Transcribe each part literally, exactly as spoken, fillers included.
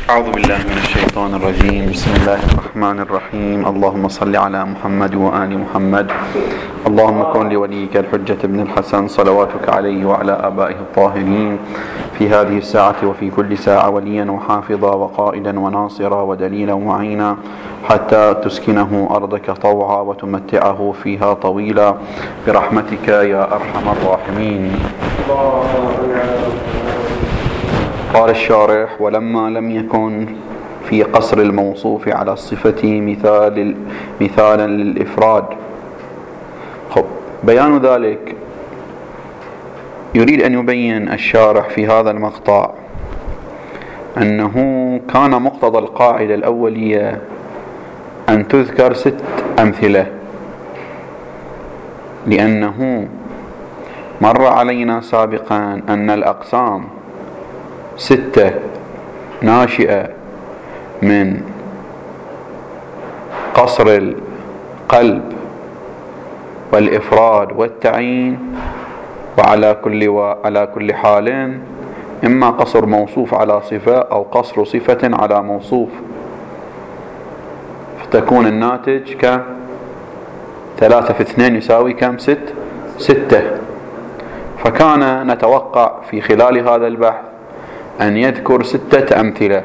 أعوذ بالله من الشيطان الرجيم. بسم الله الرحمن الرحيم. اللهم صل على محمد وآل محمد. اللهم كن لوليك الحجة ابن الحسن صلواتك عليه وعلى آبائه الطاهرين في هذه الساعة وفي كل ساعة وليا وحافظا وقائدا وناصرا ودليلا وعينا حتى تسكنه أرضك طوعا وتمتعه فيها طويلا برحمتك يا أرحم الراحمين. قال الشارح: ولما لم يكن في قصر الموصوف على الصفة مثال مثالا للإفراد. خب، بيان ذلك يريد أن يبين الشارح في هذا المقطع أنه كان مقتضى القاعدة الأولية أن تذكر ست أمثلة، لأنه مر علينا سابقا أن الأقسام ستة ناشئة من قصر القلب والإفراد والتعيين، وعلى كل وعلى كل حال إما قصر موصوف على صفة أو قصر صفة على موصوف، فتكون الناتج كم؟ ثلاثة في اثنين يساوي كم؟ ست ستة. فكان نتوقع في خلال هذا البحث أن يذكر ستة أمثلة: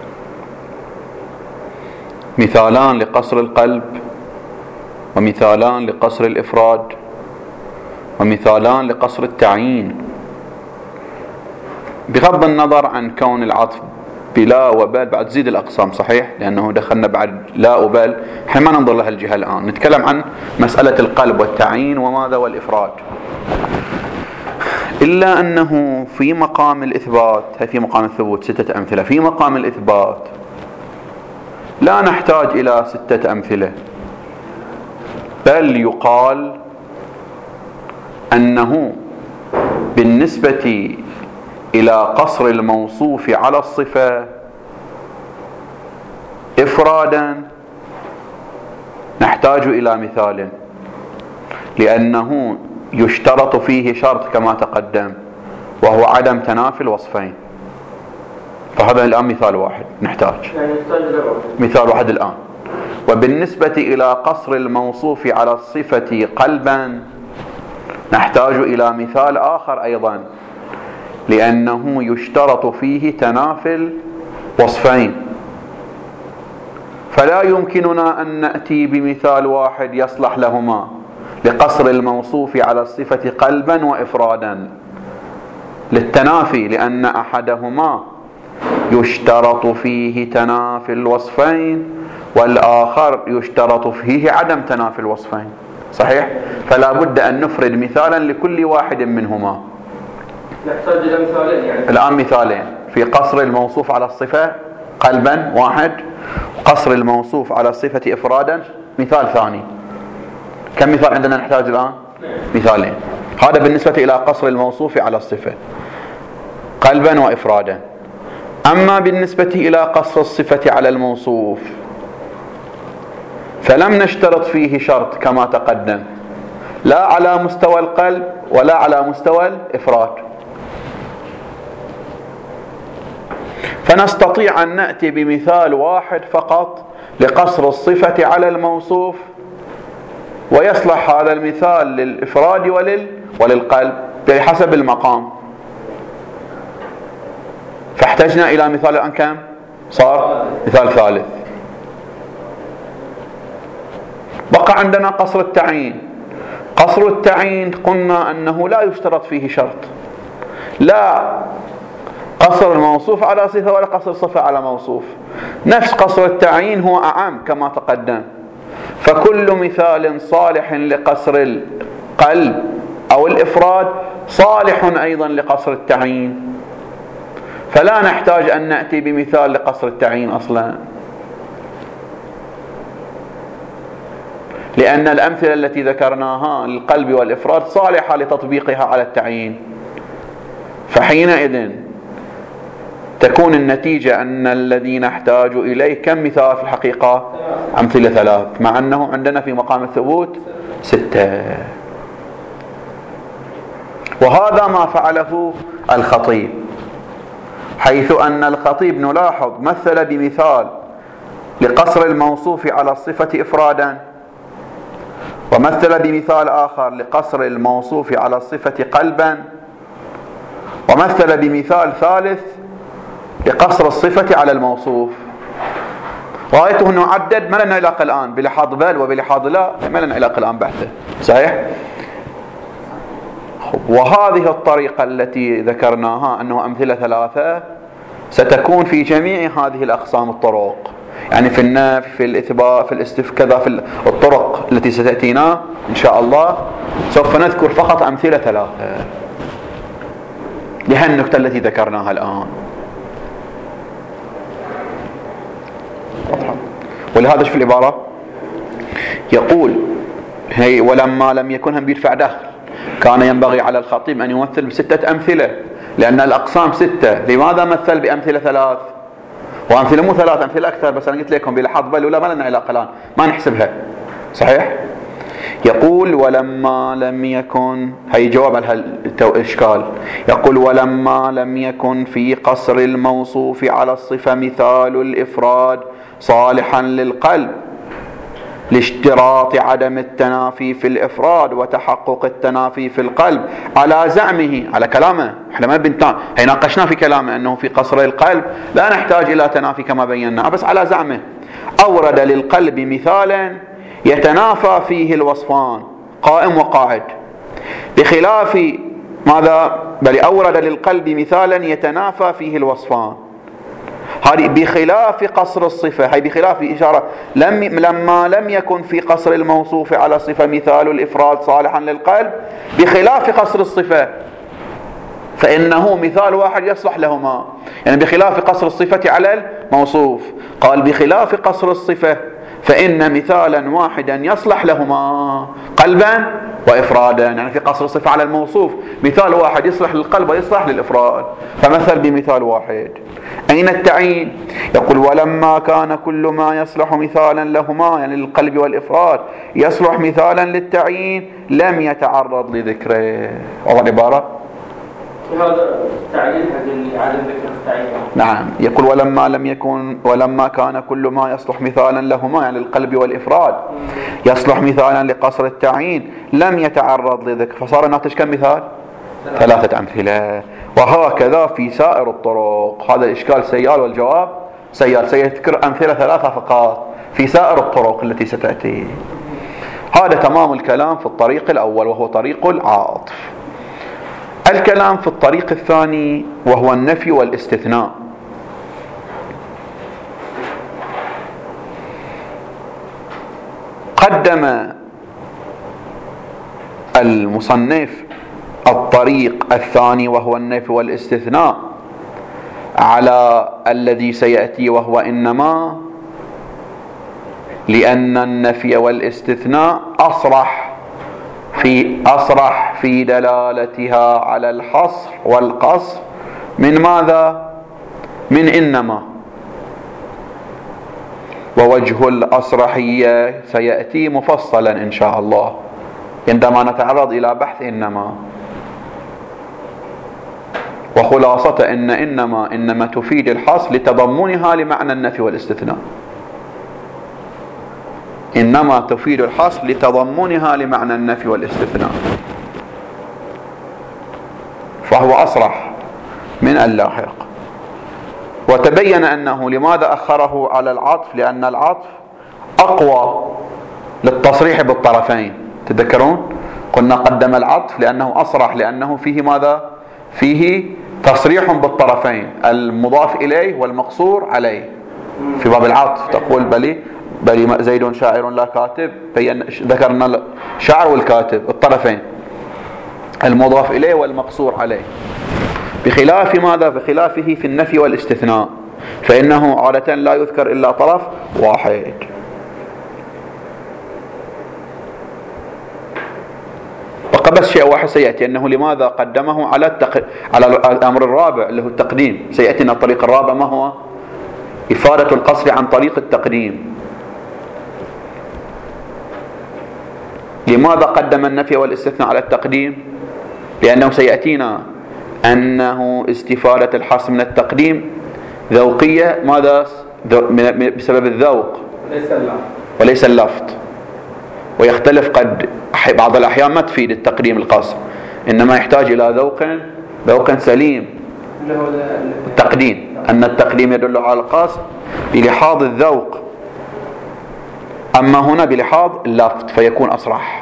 مثالان لقصر القلب، ومثالان لقصر الإفراد، ومثالان لقصر التعيين، بغض النظر عن كون العطف بلا وبل. بعد زيد الأقسام صحيح، لأنه دخلنا بعد لا وبل، حين ما ننظر لها الجهة الآن، نتكلم عن مسألة القلب والتعيين وماذا والإفراد. إلا أنه في مقام الإثبات، هي في مقام الثبوت ستة أمثلة، في مقام الإثبات لا نحتاج إلى ستة أمثلة، بل يقال أنه بالنسبة إلى قصر الموصوف على الصفة إفرادا نحتاج إلى مثال، لأنه يشترط فيه شرط كما تقدم، وهو عدم تنافي الوصفين. فهذا الآن مثال واحد نحتاج، يعني مثال واحد الآن. وبالنسبة إلى قصر الموصوف على الصفة قلبا نحتاج إلى مثال آخر أيضا، لأنه يشترط فيه تنافي الوصفين. فلا يمكننا أن نأتي بمثال واحد يصلح لهما لقصر الموصوف على الصفة قلبا وإفرادا للتنافي، لأن أحدهما يشترط فيه تنافي الوصفين والآخر يشترط فيه عدم تنافي الوصفين، صحيح؟ فلا بد أن نفرد مثالا لكل واحد منهما. نحتاج إلى مثالين يعني. الآن مثالين في قصر الموصوف على الصفة قلبا واحد، وقصر الموصوف على الصفة إفرادا مثال ثاني. كم مثال عندنا نحتاج الآن؟ مثالين. هذا بالنسبة إلى قصر الموصوف على الصفة قلبا وإفرادا. أما بالنسبة إلى قصر الصفة على الموصوف فلم نشترط فيه شرط كما تقدم، لا على مستوى القلب ولا على مستوى الإفراد، فنستطيع أن نأتي بمثال واحد فقط لقصر الصفة على الموصوف، ويصلح هذا المثال للإفراد ولل وللقلب بحسب المقام. فاحتجنا إلى مثال الآن كم؟ صار مثال ثالث. بقى عندنا قصر التعيين. قصر التعيين قلنا أنه لا يشترط فيه شرط، لا قصر الموصوف على صفة ولا قصر الصفة على موصوف، نفس قصر التعيين هو أعم كما تقدم. فكل مثال صالح لقصر القلب أو الإفراد صالح أيضا لقصر التعيين، فلا نحتاج أن نأتي بمثال لقصر التعيين أصلا، لأن الأمثلة التي ذكرناها للقلب والإفراد صالحة لتطبيقها على التعيين. فحينئذ تكون النتيجة أن الذي نحتاج إليه كم مثال في الحقيقة؟ أمثلة ثلاث، مع أنه عندنا في مقام الثبوت ستة. وهذا ما فعله الخطيب، حيث أن الخطيب نلاحظ مثل بمثال لقصر الموصوف على الصفة إفرادا، ومثل بمثال آخر لقصر الموصوف على الصفة قلبا، ومثل بمثال ثالث لقصر الصفة على الموصوف. رأيته أنه عدد، ما لنا علاقة الآن بلحاظ بل وبلحاظ لا، ما لنا علاقة الآن بحثه. صحيح؟ وهذه الطريقة التي ذكرناها أنه أمثلة ثلاثة ستكون في جميع هذه الأقسام الطرق، يعني في النفي، في الإثبات، في الاستف كذا، في الطرق التي ستأتينا إن شاء الله سوف نذكر فقط أمثلة ثلاثة لهالنكتة التي ذكرناها الآن. ولهذا في العبارة يقول هي ولما لم يكن هم بيدفع دخل كان ينبغي على الخطيب أن يمثل بستة أمثلة، لأن الأقسام ستة. لماذا مثل بأمثلة ثلاث؟ وأمثلة مو ثلاث، أمثلة أكثر، بس أنا قلت لكم بلحظ بل ولا ما لنا علاقة الآن، ما نحسبها. صحيح؟ يقول ولما لم يكن، هي جواب على الإشكال. يقول ولما لم يكن في قصر الموصوف على الصفة مثال الإفراد صالحا للقلب لاشتراط عدم التنافي في الإفراد وتحقق التنافي في القلب على زعمه، على كلامه، احنا ما بنتان هي ناقشنا في كلامه أنه في قصر القلب لا نحتاج إلى تنافي كما بينا، بس على زعمه أورد للقلب مثالا يتنافى فيه الوصفان قائم وقاعد، بخلاف ماذا؟ بل أورد للقلب مثالا يتنافى فيه الوصفان، هذه بخلاف قصر الصفة، هي بخلاف إشارة لم لما لم يكن في قصر الموصوف على صفة مثال الإفراد صالحا للقلب بخلاف قصر الصفة، فإنه مثال واحد يصلح لهما، يعني بخلاف قصر الصفة على الموصوف. قال بخلاف قصر الصفة فإن مثالا واحدا يصلح لهما قلبا وإفرادا، يعني في قصر الصفة على الموصوف مثال واحد يصلح للقلب ويصلح للإفراد، فمثل بمثال واحد. أين التعيين؟ يقول ولما كان كل ما يصلح مثالا لهما، يعني للقلب والإفراد، يصلح مثالا للتعيين لم يتعرض لذكره. واضح العبارة؟ هذا التعيين هذا عدم ذكر التعيين. نعم. يقول ولما لم يكن ولما كان كل ما يصلح مثالا لهما، يعني للقلب والإفراد، يصلح مثالا لقصر التعيين لم يتعرض لذكر، فصار الناتج كم مثال؟ ثلاثة أمثلة. وهكذا في سائر الطرق. هذا الإشكال سيال والجواب سيال، سيذكر أمثلة ثلاثة فقط في سائر الطرق التي ستأتي. هذا تمام الكلام في الطريق الأول وهو طريق العاطف. الكلام في الطريق الثاني وهو النفي والاستثناء. قدم المصنف الطريق الثاني وهو النفي والاستثناء على الذي سيأتي وهو إنما، لأن النفي والاستثناء أصرح في أصرح في دلالتها على الحصر والقصر من ماذا؟ من إنما. ووجه الأصرحية سيأتي مفصلا إن شاء الله عندما نتعرض إلى بحث إنما. وخلاصة إن إنما إنما تفيد الحصر لتضمنها لمعنى النفي والاستثناء، إنما تفيد الحصر لتضمنها لمعنى النفي والاستثناء، فهو أصرح من اللاحق. وتبين أنه لماذا أخره على العطف، لأن العطف أقوى للتصريح بالطرفين. تذكرون قلنا قدم العطف لأنه أصرح، لأنه فيه ماذا؟ فيه تصريح بالطرفين، المضاف إليه والمقصور عليه. في باب العطف تقول بلي بل زيد شاعر لا كاتب، ذكرنا الشاعر والكاتب الطرفين، المضاف إليه والمقصور عليه. بخلاف ماذا؟ بخلافه في النفي والاستثناء، فإنه عادة لا يذكر إلا طرف واحد. بقى بس شيء واحد سيأتي، أنه لماذا قدمه على التق... على الأمر الرابع اللي هو التقديم. سيأتينا الطريق الرابع ما هو؟ إفادة القصر عن طريق التقديم. لماذا قدم النفي والاستثناء على التقديم؟ لأنه سيأتينا أنه استفادة الحصر من التقديم ذوقية، ماذا؟ بسبب الذوق ليس اللفظ وليس اللفظ. ويختلف، قد بعض الأحيان ما تفيد التقديم القصر، إنما يحتاج إلى ذوق ذوق سليم التقديم، أن التقديم يدل على القصر بلحاظ الذوق، أما هنا بلحاظ اللفظ فيكون أصرح.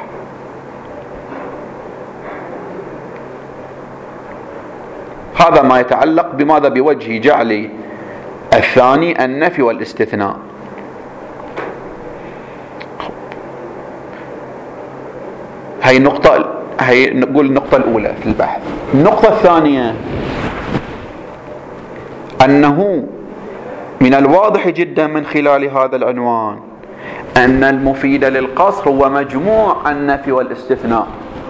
هذا ما يتعلق بماذا؟ بوجه جعل الثاني النفي والاستثناء. هي النقطة، هي نقول النقطة الأولى في البحث. النقطة الثانية أنه من الواضح جدا من خلال هذا العنوان أن المفيد للقصر هو مجموع النفي والاستثناء،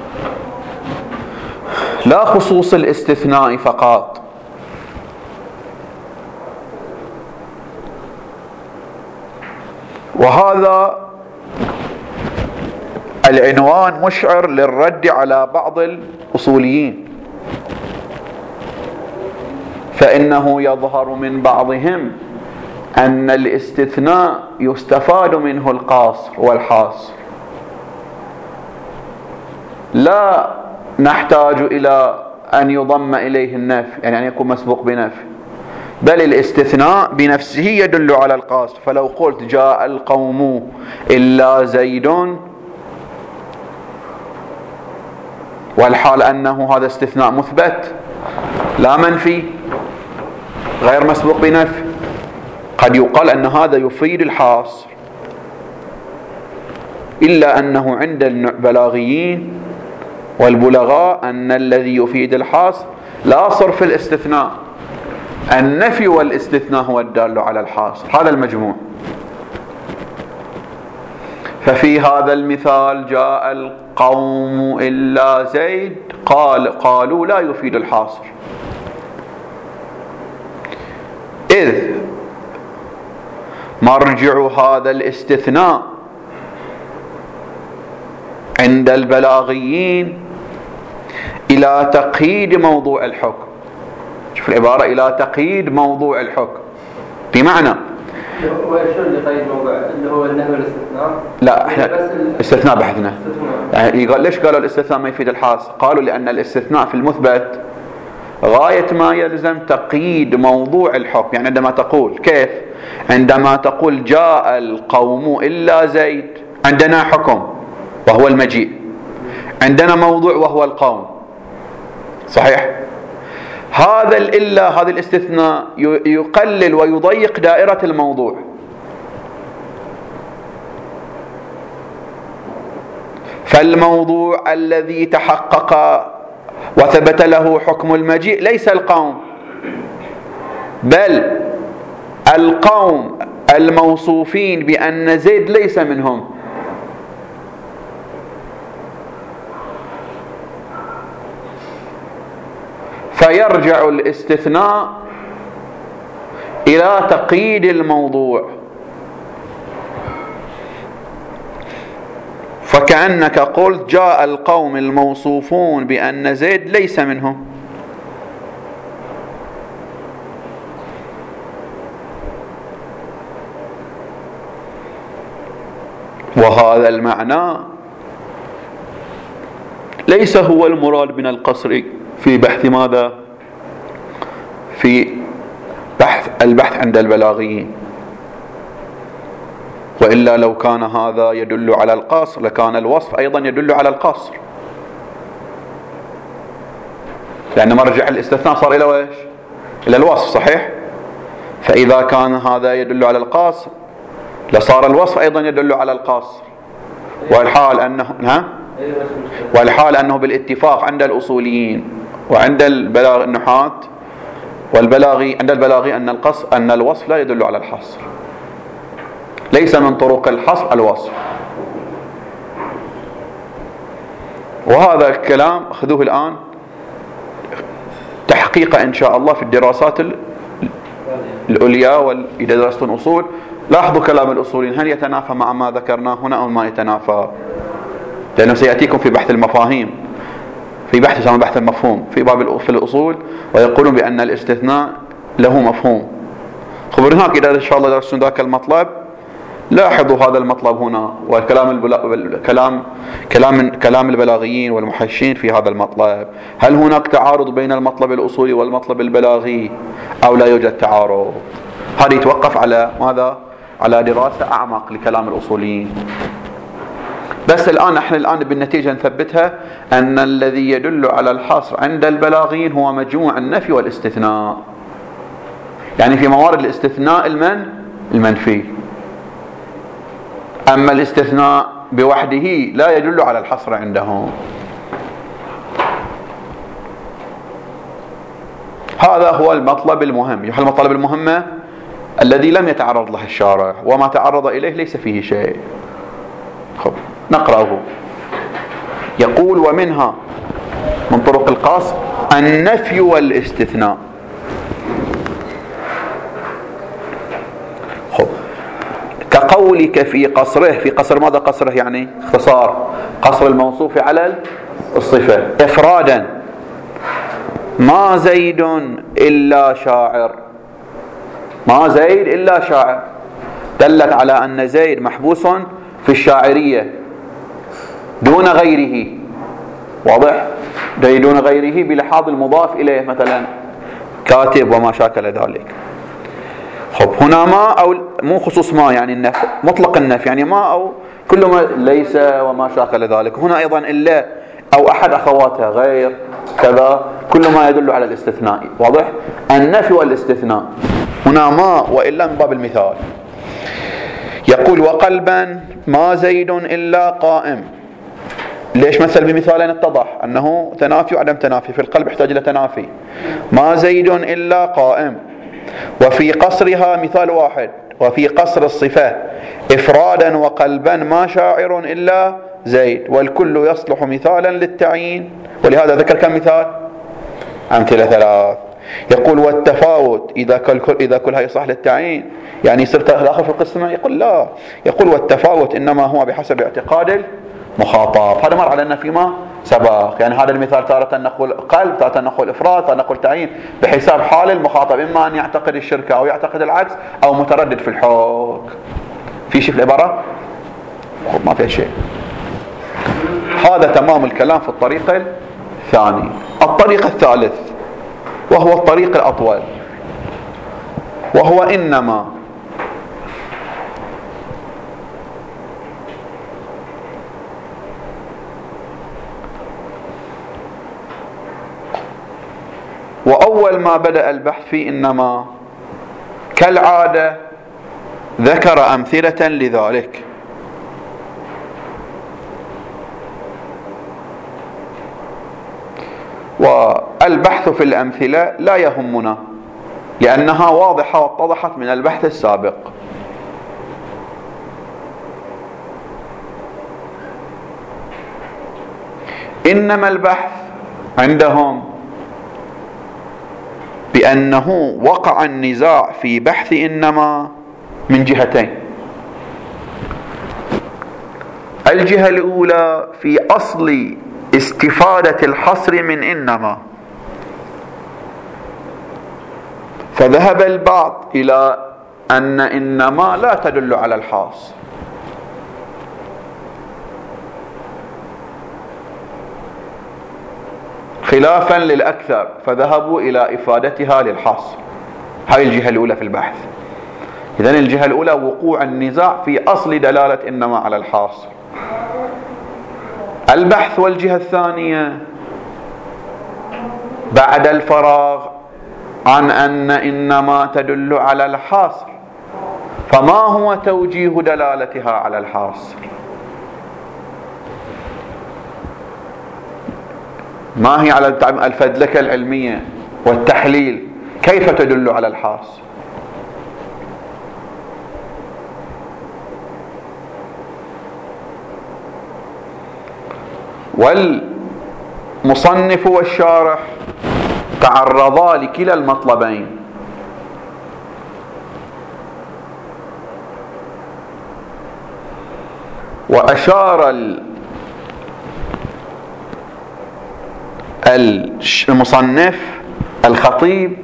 لا خصوص الاستثناء فقط. وهذا العنوان مشعر للرد على بعض الأصوليين، فإنه يظهر من بعضهم أن الاستثناء يستفاد منه القاصر والحاصر، لا نحتاج إلى أن يضم إليه النفي، يعني أن يكون مسبوق بنفي، بل الاستثناء بنفسه يدل على القاصر. فلو قلت جاء القوم إلا زيد، والحال أنه هذا استثناء مثبت لا منفي غير مسبوق بنفي، قد يقال أن هذا يفيد الحاصر، إلا أنه عند البلاغيين والبلغاء أن الذي يفيد الحاصر لا صرف الاستثناء، النفي والاستثناء هو الدال على الحاصر، هذا المجموع. ففي هذا المثال جاء القوم إلا زيد، قال قالوا لا يفيد الحاصر، إذ مرجع هذا الاستثناء عند البلاغيين إلى تقييد موضوع الحكم. شوف العبارة، إلى تقييد موضوع الحكم، بمعنى وشو اللي قيد موضوع اللي هو النهي والاستثناء؟ لا احنا استثناء بحثنا. يعني يقول ليش قالوا الاستثناء ما يفيد الحاصر؟ قالوا لأن الاستثناء في المثبت غاية ما يلزم تقييد موضوع الحكم. يعني عندما تقول كيف؟ عندما تقول جاء القوم إلا زيد، عندنا حكم وهو المجيء، عندنا موضوع وهو القوم، صحيح؟ هذا الإلا، هذا الاستثناء يقلل ويضيق دائرة الموضوع، فالموضوع الذي تحقق وثبت له حكم المجيء ليس القوم، بل القوم الموصوفين بأن زيد ليس منهم. فيرجع الاستثناء إلى تقييد الموضوع، فكأنك قلت جاء القوم الموصوفون بأن زيد ليس منهم، وهذا المعنى ليس هو المراد من القصر في بحث ماذا؟ في بحث البحث عند البلاغيين، وإلا لو كان هذا يدل على القصر لكان الوصف أيضا يدل على القصر، لأن مرجع الاستثناء صار إلى وإيش؟ إلى الوصف، صحيح؟ فإذا كان هذا يدل على القصر لصار الوصف أيضا يدل على القصر، والحال أنه ها؟ والحال أنه بالاتفاق عند الأصوليين وعند البلاغ النحاة والبلاغي عند البلاغي أن القصر أن الوصف لا يدل على الحصر، ليس من طرق الحصر الوصف. وهذا الكلام أخذوه الآن تحقيق إن شاء الله في الدراسات العليا، وإذا درستم أصول لاحظوا كلام الأصوليين هل يتنافى مع ما ذكرناه هنا أو ما يتنافى، لأنه سيأتيكم في بحث المفاهيم في بحث يسمى بحث المفهوم في باب في الأصول، ويقولون بأن الاستثناء له مفهوم. خبر هناك إذا إن شاء الله درستم ذاك المطلب لاحظوا هذا المطلب هنا، والكلام البلا... كلام كلام كلام البلاغيين والمحشين في هذا المطلب. هل هناك تعارض بين المطلب الأصولي والمطلب البلاغي أو لا يوجد تعارض؟ هذا يتوقف على ماذا؟ على دراسة أعمق لكلام الأصوليين. بس الآن نحن الآن بالنتيجة نثبتها أن الذي يدل على الحصر عند البلاغيين هو مجموع النفي والاستثناء، يعني في موارد الاستثناء المن المنفي. أما الاستثناء بوحده لا يدل على الحصر عندهم. هذا هو المطلب المهم. يحل المطلب المهم الذي لم يتعرض له الشارع، وما تعرض إليه ليس فيه شيء. خب نقرأه. يقول: ومنها من طرق القصر النفي والاستثناء. خب كقولك في قصره. في قصر ماذا قصره؟ يعني اختصار قصر الموصوف على الصفة إفرادا: ما زيد إلا شاعر. ما زيد إلا شاعر دلت على أن زيد محبوس في الشاعرية دون غيره. واضح؟ دون غيره بلحاظ المضاف إليه، مثلا كاتب وما شاكل ذلك. خب هنا ما أو مو خصوص ما، يعني النفي مطلق النفي، يعني ما أو كل ما ليس وما شاكل ذلك. هنا أيضا إلا أو أحد أخواتها غير كذا، كل ما يدل على الاستثناء. واضح؟ النفي والاستثناء هنا ما وإلا من باب المثال. يقول: وقلبا ما زيد إلا قائم. ليش مثل بمثالين اتضح أنه تنافي وعدم تنافي. في القلب يحتاج إلى تنافي. ما زيد إلا قائم. وفي قصرها مثال واحد. وفي قصر الصفة إفرادا وقلبا ما شاعر إلا زيد، والكل يصلح مثالا للتعيين. ولهذا ذكر كم مثال؟ أمثلة ثلاث. يقول: والتفاوت إذا كل إذا كلها يصح للتعيين، يعني صرت الآخر في القسم. يقول لا. يقول: والتفاوت إنما هو بحسب اعتقاد المخاطب. هذا مر علينا فيما سبق. يعني هذا المثال تارة نقول قلب، تارة نقول إفراد، تارة نقول تعيين، بحساب حال المخاطب، إما أن يعتقد الشركة أو يعتقد العكس أو متردد في الحكم. في شيء في العبارة؟ ما في شيء. هذا تمام الكلام في الطريق الثاني. الطريق الثالث وهو الطريق الأطول، وهو إنما. وأول ما بدأ البحث في إنما كالعادة ذكر أمثلة لذلك. والبحث في الأمثلة لا يهمنا لأنها واضحة واتضحت من البحث السابق. إنما البحث عندهم بأنه وقع النزاع في بحث إنما من جهتين. الجهة الأولى في أصل استفادة الحصر من إنما، فذهب البعض إلى أن إنما لا تدل على الحاصر، خلافا للأكثر فذهبوا إلى إفادتها للحصر. هذه الجهة الأولى في البحث. إذن الجهة الأولى وقوع النزاع في أصل دلالة إنما على الحاصر. البحث والجهة الثانية بعد الفراغ عن أن إنما تدل على الحاصر، فما هو توجيه دلالتها على الحاصر؟ ما هي على الفدلكة العلمية والتحليل كيف تدل على الحاصر؟ والمصنف والشارح تعرضا لكلا المطلبين، وأشار المصنف الخطيب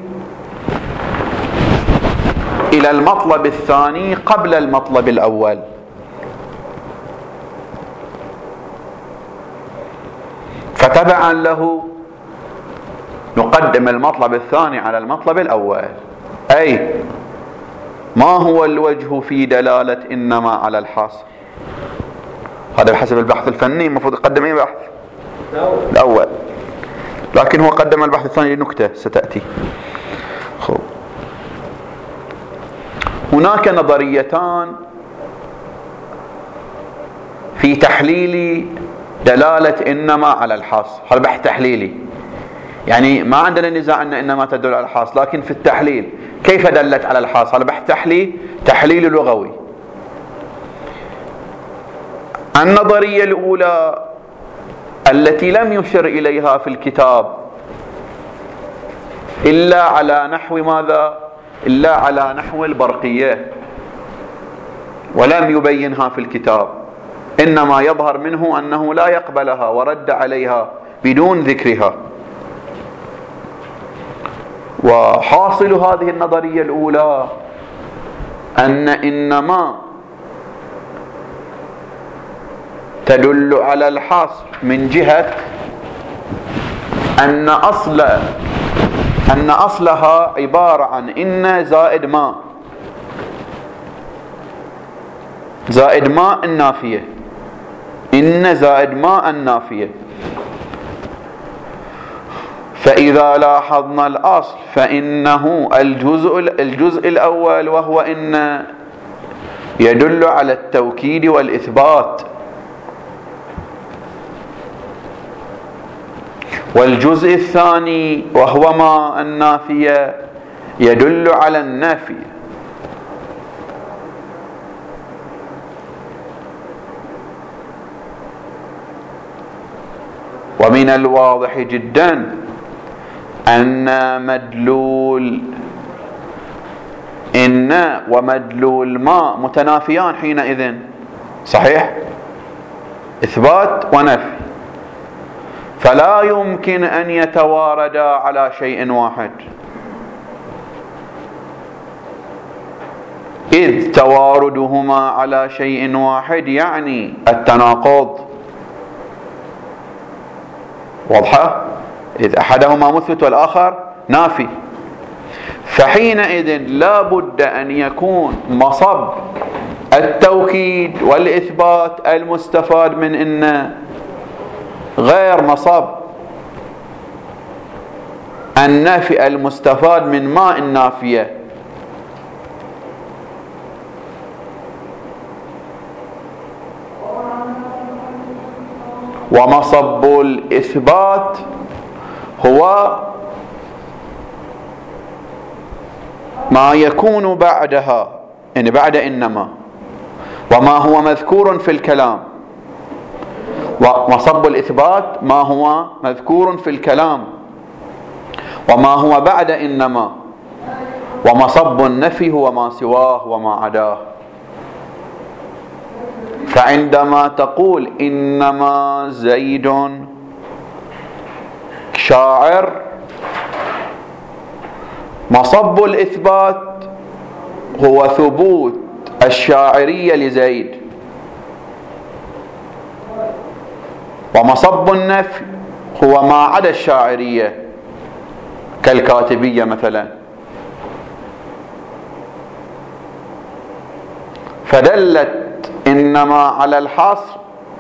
إلى المطلب الثاني قبل المطلب الأول. فتبعا له نقدم المطلب الثاني على المطلب الأول. أي ما هو الوجه في دلالة إنما على الحاصل؟ هذا بحسب البحث الفني المفروض يقدم أي بحث؟ الأول، لكن هو قدم البحث الثاني لنكتة ستأتي. خب. هناك نظريتان في تحليل دلالة إنما على الحاصل. هذا بحث تحليلي، يعني ما عندنا نزاع أن إنما تدل على الحاصل، لكن في التحليل كيف دلت على الحاصل؟ هذا بحث تحليل تحليل لغوي. النظرية الأولى التي لم يشر إليها في الكتاب إلا على نحو ماذا؟ إلا على نحو البرقية، ولم يبينها في الكتاب، إنما يظهر منه أنه لا يقبلها ورد عليها بدون ذكرها. وحاصل هذه النظرية الأولى أن إنما تدل على الحصر من جهة أن أصل أن أصلها عبارة عن إن زائد ما زائد ما النافية، إن زائد ما النافية. فإذا لاحظنا الأصل فإنه الجزء الجزء الأول وهو إن يدل على التوكيد والإثبات، والجزء الثاني وهو ما النافية يدل على النفي. ومن الواضح جدا أن مدلول إن ومدلول ما متنافيان حينئذ، صحيح؟ إثبات ونفي، فلا يمكن أن يتواردا على شيء واحد، إذ تواردهما على شيء واحد يعني التناقض. واضحة؟ إذ أحدهما مثبت والآخر نافي، فحينئذ لا بد أن يكون مصب التوكيد والإثبات المستفاد من إن غير مصب النفي المستفاد من ما النافية. ومصب الإثبات هو ما يكون بعدها، يعني بعد إنما، وما هو مذكور في الكلام. ومصب الإثبات ما هو مذكور في الكلام وما هو بعد إنما، ومصب النفي هو ما سواه وما عداه. فعندما تقول إنما زيد شاعر، مصب الإثبات هو ثبوت الشاعرية لزيد، ومصب النفي هو ما عدا الشاعرية كالكاتبية مثلا. فدلت إنما على الحصر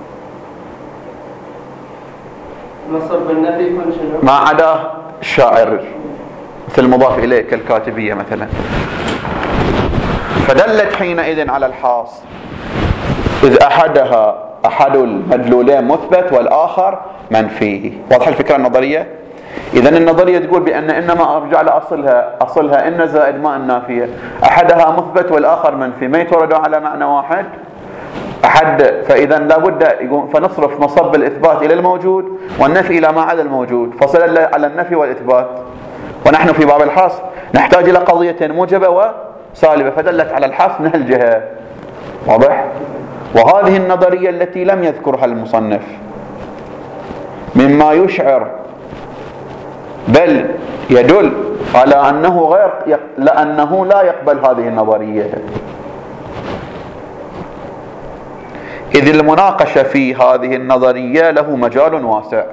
مصب النفي يكون شنو؟ ما عدا الشاعر مثل المضاف إليه كالكاتبية مثلا. فدلت حينئذ على الحاصر، إذ أحدها أحد المدلولين مثبت والآخر منفي. واضح الفكرة النظرية؟ إذن النظرية تقول بأن إنما أرجع لأصلها، أصلها إن زائد ما النافية، أحدها مثبت والآخر منفي، ما يتوردوا على معنى واحد أحد. فإذا لابد فنصرف مصب الإثبات إلى الموجود والنفي إلى ما عدا الموجود، فصل على النفي والإثبات. ونحن في باب الحصر نحتاج إلى قضية موجبة وسالبة، فدلت على الحصر من هالجهة. واضح؟ وهذه النظرية التي لم يذكرها المصنف مما يشعر بل يدل على أنه غير لأنه لا يقبل هذه النظرية، إذ المناقشة في هذه النظرية له مجال واسع.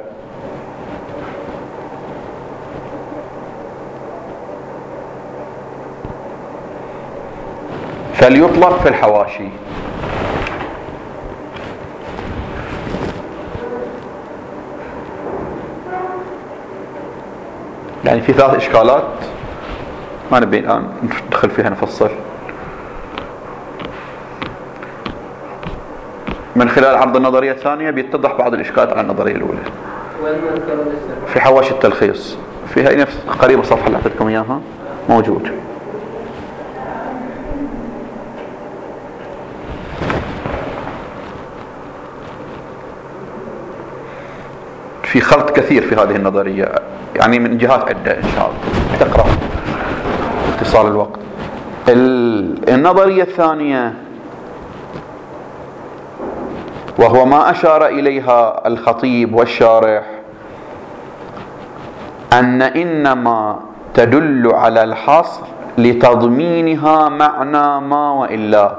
فليطلق في الحواشي. يعني في ثلاث إشكالات ما نبي الآن ندخل فيها نفصل، من خلال عرض النظرية الثانية بيتضح بعض الإشكالات على النظرية الأولى. في حواشي التلخيص فيها نفس قريبة الصفحة اللي أعطيتكم إياها موجود. في خلط كثير في هذه النظرية، يعني من جهات عدة إن شاء الله تقرأ اتصال الوقت. النظرية الثانية وهو ما أشار إليها الخطيب والشارح، أن إنما تدل على الحصر لتضمينها معنى ما وإلا،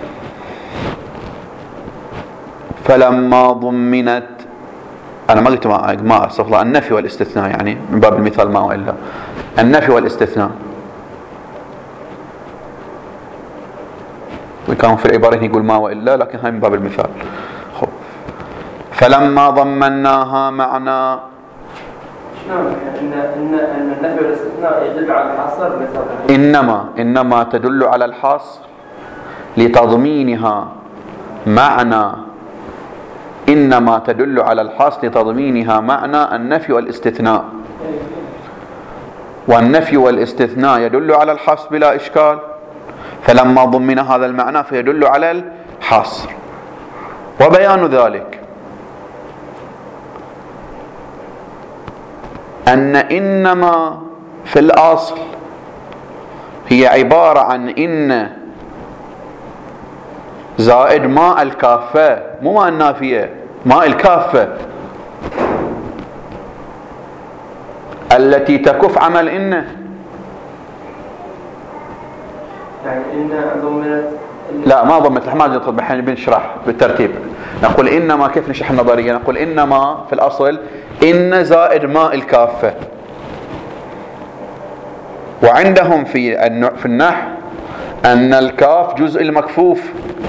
فلما ضمنت، أنا ما قلت ما ما أصف الله النفي والاستثناء، يعني من باب المثال ما وإلا، النفي والاستثناء، وكان في العبارة يقول ما وإلا، لكن هاي من باب المثال. خب. فلما ضمناها معنى، نعم، إن إن إن النفي والاستثناء يدل على الحصر، إنما إنما تدل على الحصر لتضمينها معنى، إنما تدل على الحصر لتضمينها معنى النفي والاستثناء، والنفي والاستثناء يدل على الحصر بلا إشكال، فلما ضمن هذا المعنى فيدل على الحصر. وبيان ذلك أن إنما في الأصل هي عبارة عن إن زائد ماء الكافة، مو ماء النافية، ماء الكافة التي تكف عمل إن. يعني إن ضمنت، لا ما ضمنت، ما ندخل الحين بنشرح بالترتيب. نقول إنما، كيف نشرح النظرية؟ نقول إنما في الأصل إن زائد ماء الكافة، وعندهم في في النحو أن الكاف جزء المكفوف،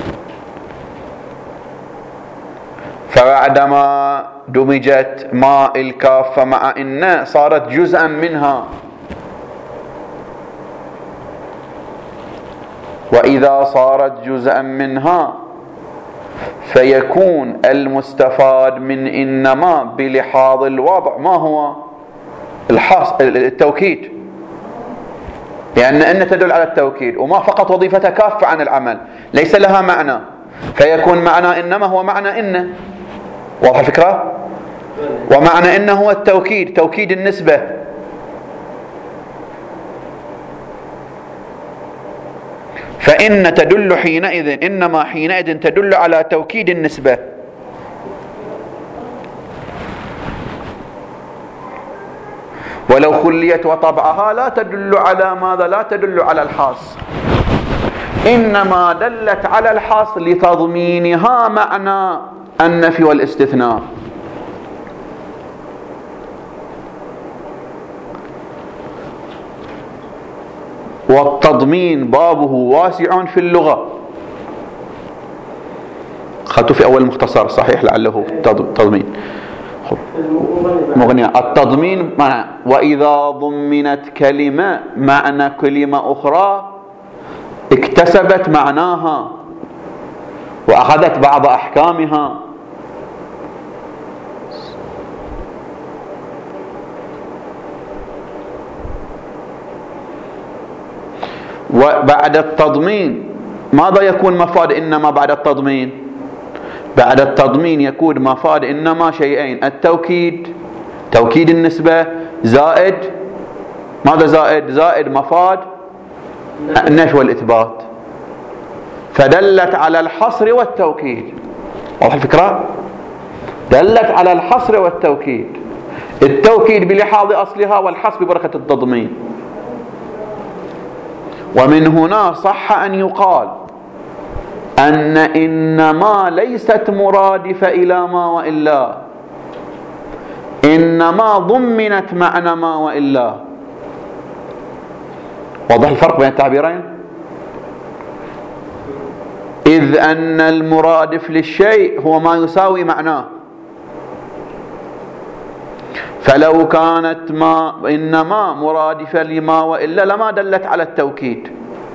فبعدما دمجت ماء الكافة مع إن صارت جزءا منها، وإذا صارت جزءا منها فيكون المستفاد من إنما بلحاظ الوضع ما هو الحاص التوكيد، لأن إن تدل على التوكيد، وما فقط وظيفتها كافة عن العمل، ليس لها معنى، فيكون معنى إنما هو معنى إن. واضح الفكرة؟ ومعنى إن هو التوكيد، توكيد النسبة، فإن تدل حينئذ، إنما حينئذ تدل على توكيد النسبة، ولو خليت وطبعها لا تدل على ماذا؟ لا تدل على الحاصر، إنما دلت على الحاصر لتضمينها معنى النفي والاستثناء. والتضمين بابه واسع في اللغة، أخذته في أول المختصر صحيح لعله تضمين مغنية. التضمين معنى وإذا ضمنت كلمة معنى كلمة أخرى اكتسبت معناها وأخذت بعض أحكامها. وبعد التضمين ماذا يكون مفاد إنما؟ بعد التضمين بعد التضمين يكون مفاد إنما شيئين: التوكيد، توكيد النسبة، زائد ماذا؟ زائد زائد مفاد النفي والإثبات، فدلت على الحصر والتوكيد. واضح الفكرة؟ دلت على الحصر والتوكيد. التوكيد بلحاظ أصلها والحصر ببركة التضمين. ومن هنا صح أن يقال أن إنما ليست مرادفة إلى ما وإلا، إنما ضمنت معنى ما وإلا. واضح الفرق بين التعبيرين؟ إذ أن المرادف للشيء هو ما يساوي معناه، فلو كانت ما إنما مرادفة لما وإلا لما دلت على التوكيد.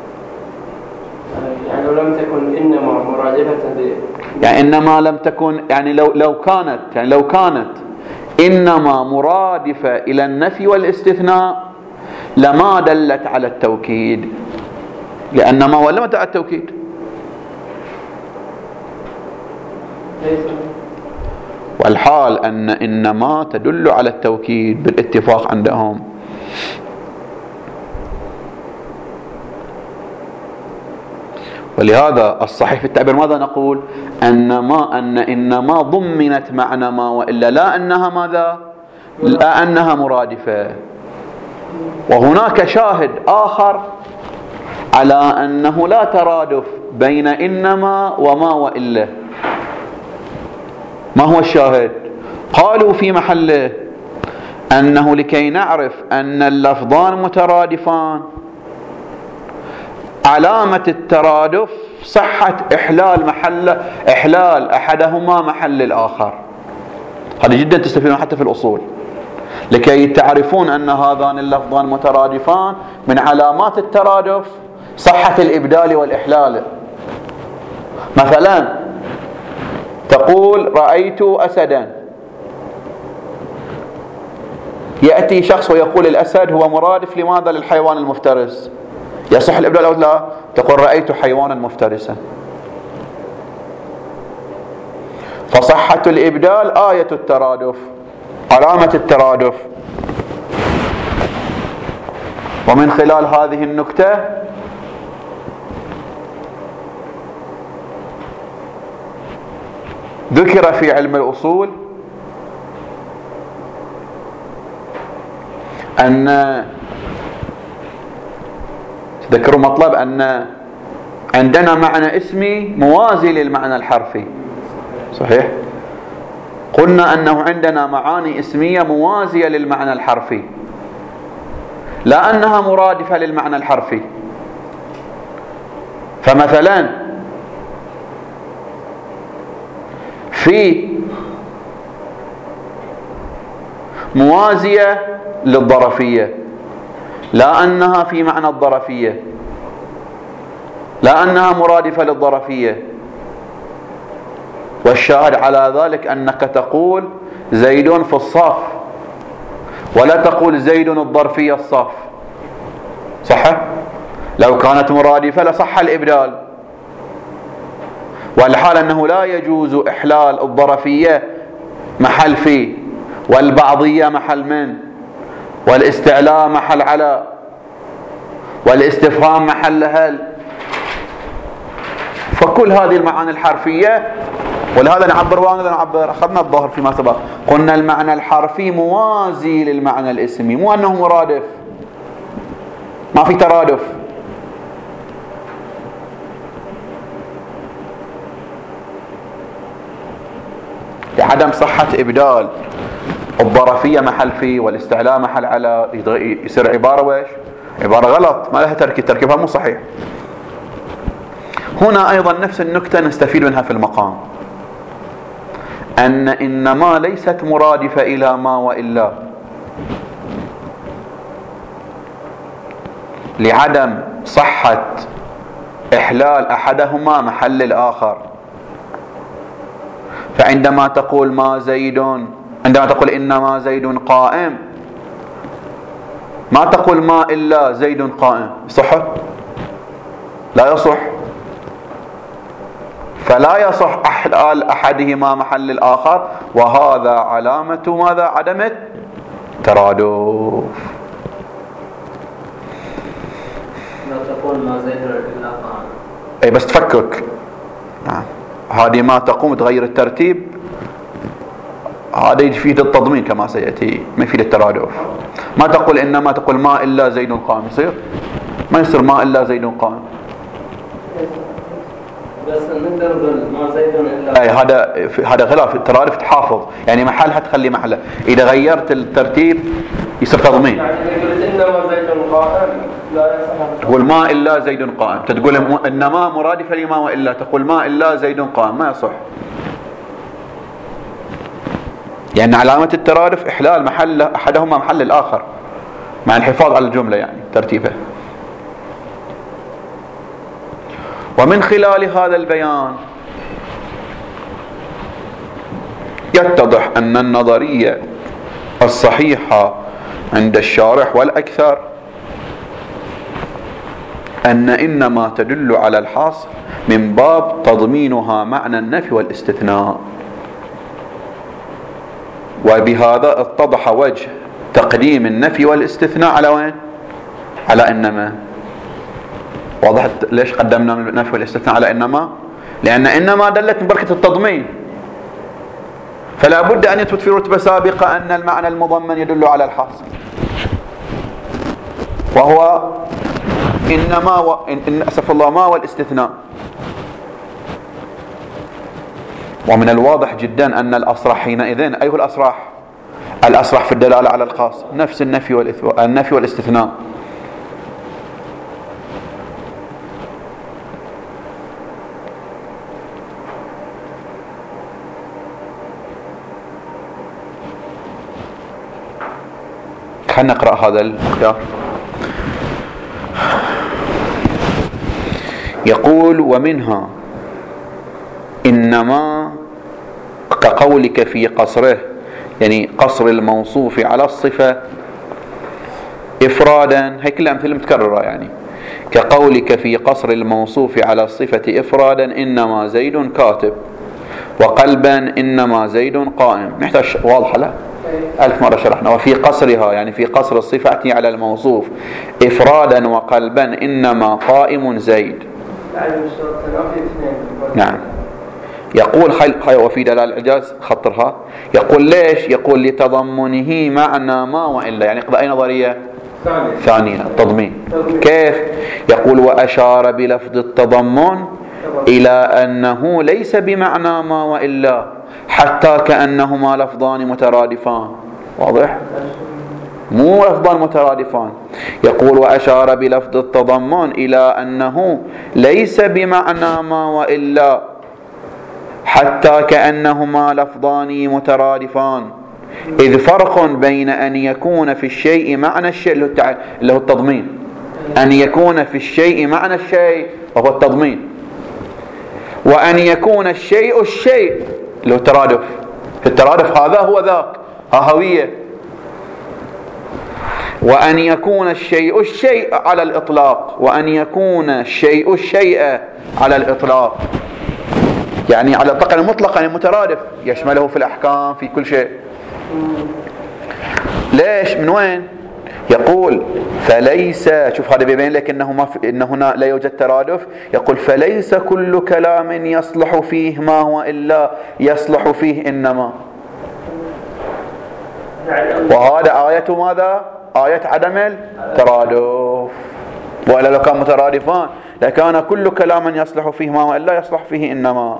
يعني لو لم تكن إنما مرادفة يعني إنما لم تكن يعني لو لو كانت يعني لو كانت إنما مرادفة إلى النفي والاستثناء لما دلت على التوكيد، لأن ما ولا ما على التوكيد. والحال أن إنما تدل على التوكيد بالاتفاق عندهم. ولهذا الصحيح في التعبير ماذا نقول؟ أن ما أن إنما ضمنت معنى ما وإلا، لا أنها ماذا؟ لا أنها مرادفة. وهناك شاهد آخر على أنه لا ترادف بين إنما وما وإلا. ما هو الشاهد؟ قالوا في محله أنه لكي نعرف أن اللفظان مترادفان علامة الترادف صحة إحلال محل إحلال أحدهما محل الآخر. هذا جدا تستفيدون حتى في الأصول، لكي تعرفون أن هذان اللفظان مترادفان من علامات الترادف صحة الإبدال والإحلال. مثلا تقول رأيت أسدا، يأتي شخص ويقول الأسد هو مرادف لماذا؟ للحيوان المفترس. يصح الإبدال أو لا؟ تقول رأيت حيوانا مفترسا. فصحة الإبدال آية الترادف، علامة الترادف. ومن خلال هذه النكتة ذكر في علم الأصول أن تذكروا مطلب أن عندنا معنى اسمي موازي للمعنى الحرفي، صحيح؟ قلنا أنه عندنا معاني اسمية موازية للمعنى الحرفي، لا أنها مرادفة للمعنى الحرفي. فمثلا في موازية للظرفية، لا أنها في معنى الظرفية، لا أنها مرادفة للظرفية. والشاهد على ذلك أنك تقول زيد في الصف، ولا تقول زيد الظرفية الصف، صح؟ لو كانت مرادفة لصح الإبدال. والحال أنه لا يجوز إحلال الظرفية محل في، والبعضية محل من، والاستعلاء محل على، والاستفهام محل هل. فكل هذه المعاني الحرفية. ولهذا نعبر وهذا نعبر أخذنا الظاهر فيما سبق، قلنا المعنى الحرفي موازي للمعنى الاسمي، مو أنه مرادف، ما في ترادف. لعدم صحة إبدال الظرفية محل في والاستعلاء محل على، يصير عبارة ويش؟ عبارة غلط، ما لها تركيب، تركيبها مو صحيح. هنا أيضا نفس النكتة نستفيد منها في المقام، أن إنما ليست مرادفة إلى ما وإلا، لعدم صحة إحلال أحدهما محل الآخر. فعندما تقول ما زيد، عندما تقول إنما زيد قائم، ما تقول ما إلا زيد قائم، صح؟ لا يصح. فلا يصح إحلال أحدهما محل الآخر، وهذا علامة ماذا؟ عدم الترادف. لا تقول ما زيد إلا قائم، أي بس تفكك. نعم، هذه ما تقوم تغير الترتيب، هذا يفيد التضمين كما سيأتي، ما يفيد الترادف. ما تقول إنما، تقول ما إلا زيد قائم، يصير ما يصير ما إلا زيد قائم. بس نقدر نقول ما زيد إلا أي هذا هذا خلاف الترادف، تحافظ يعني محلها تخلي محله، إذا غيرت الترتيب يصير تضمين. يعني قلت إنما زيد قائم لا يصح. تقول ما إلا زيد قائم، تقول إنما مرادفة لما وإلا، تقول ما إلا زيد قائم، ما يصح. يعني علامة الترادف إحلال محل أحدهما محل الآخر مع الحفاظ على الجملة يعني ترتيبه. ومن خلال هذا البيان يتضح أن النظرية الصحيحة عند الشارح والأكثر أن إنما تدل على الحصر من باب تضمينها معنى النفي والاستثناء. وبهذا اتضح وجه تقديم النفي والاستثناء على وين؟ على إنما. واضح ليش قدمنا النفي والاستثناء على إنما؟ لأن إنما دلت من بركة التضمين، فلا بد أن يثبت في رتبة سابقة أن المعنى المضمن يدل على الحصر، وهو إنما و... إن أسف الله ما والاستثناء. ومن الواضح جدا أن الأصرح حينئذ، أيه الأصرح؟ الأصرح في الدلالة على الخاص نفس النفي والإثبات، النفي والاستثناء. خلينا نقرأ هذا المختار. يقول ومنها إنما كقولك في قصره، يعني قصر الموصوف على الصفة إفرادا، هي كلها أمثلة متكررة، يعني كقولك في قصر الموصوف على الصفة إفرادا إنما زيد كاتب، وقلبا إنما زيد قائم. نحتاج واضحة لا ألف مرة شرحنا. وفي قصرها يعني في قصر الصفة على الموصوف إفرادا وقلبا إنما قائم زيد. نعم. يقول خي... وفي دلالة الإعجاز خطرها، يقول ليش؟ يقول لتضمنه معنى ما وإلا، يعني قضاء أي نظرية ثانية, ثانية التضمين. كيف؟ يقول وأشار بلفظ التضمن إلى أنه ليس بمعنى ما وإلا حتى كأنهما لفظان مترادفان. واضح؟ مو لفظان مترادفان. يقول وأشار بلفظ التضمن إلى أنه ليس بمعنى ما وإلا حتى كأنهما لفظان مترادفان، إذ فرق بين أن يكون في الشيء معنى الشيء اللي هو التضمين، أن يكون في الشيء معنى الشيء وهو التضمين، وأن يكون الشيء الشيء اللي هو الترادف. في الترادف هذا هو ذاك، ها هوية. وأن يكون الشيء الشيء على الإطلاق، وأن يكون الشيء الشيء على الإطلاق، يعني على الإطلاق المطلق، يعني مترادف يشمله في الأحكام في كل شيء. ليش؟ من وين؟ يقول فليس، شوف هذا بيبين لك إنه, ما في إنه هنا لا يوجد ترادف. يقول فليس كل كلام يصلح فيه ما هو إلا يصلح فيه إنما. وهذا آية ماذا؟ آية عدم الترادف. وإلا لو كان مترادفان لكان كل كلام يصلح فيه ما هو إلا يصلح فيه إنما.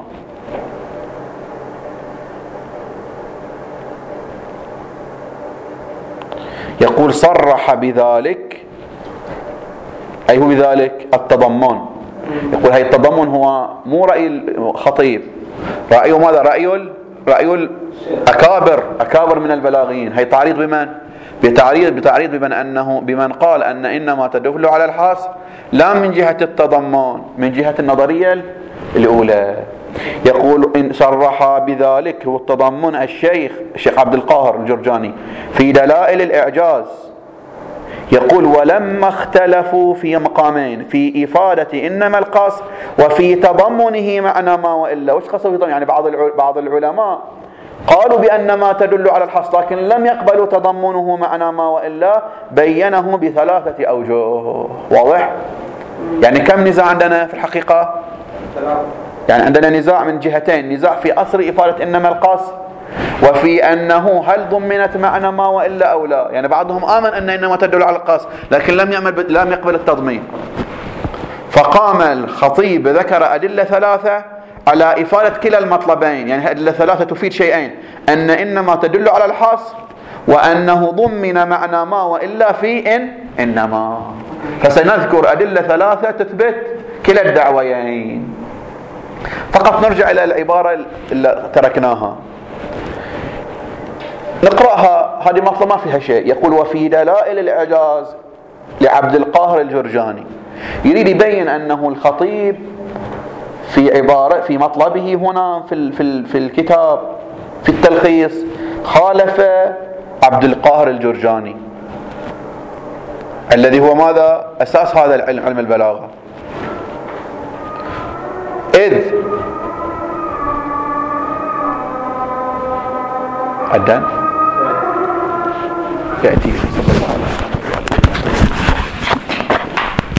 يقول صرح بذلك، أي هو بذلك التضمن. يقول هاي التضمن هو مو رأي الخطيب، رأيه ماذا؟ رأي رأي الأكابر، أكابر من البلاغيين. هي تعريض بمن؟ بتعريض بتعريض بمن أنه بمن قال أن إنما تدل على الحصر لا من جهة التضمن، من جهة النظرية الأولى. يقول إن صرح بذلك هو التضمن الشيخ الشيخ عبد القاهر الجرجاني في دلائل الإعجاز. يقول ولما اختلفوا في مقامين، في إفادة إنما القصر وفي تضمنه معنى ما وإلا. وش قصدوا؟ يعني بعض بعض العلماء قالوا بأن ما تدل على الحصر لكن لم يقبلوا تضمنه معنى ما وإلا، بينه بثلاثة أوجه. واضح؟ يعني كم نزاع عندنا في الحقيقة؟ يعني عندنا نزاع من جهتين، نزاع في أصل إفادة إنما القصر، وفي أنه هل ضمنت معنى ما وإلا أو لا. يعني بعضهم آمن أن إنما تدل على القصر لكن لم يعمل لم يقبل التضمين. فقام الخطيب ذكر أدلة ثلاثة على إفادة كلا المطلبين. يعني أدلة ثلاثة تفيد شيئين: أن إنما تدل على الحصر، وأنه ضمن معنى ما وإلا في إن إنما. فسنذكر أدلة ثلاثة تثبت كلا الدعويين. فقط نرجع إلى العبارة اللي تركناها نقرأها، هذه مطلب ما فيها شيء. يقول: وفي دلائل الإعجاز لعبد القاهر الجرجاني. يريد يبين أنه الخطيب في عبارة في مطلبه هنا في في في الكتاب في التلخيص خالف عبد القاهر الجرجاني الذي هو ماذا؟ أساس هذا العلم، علم البلاغة. إذ أدن يأتي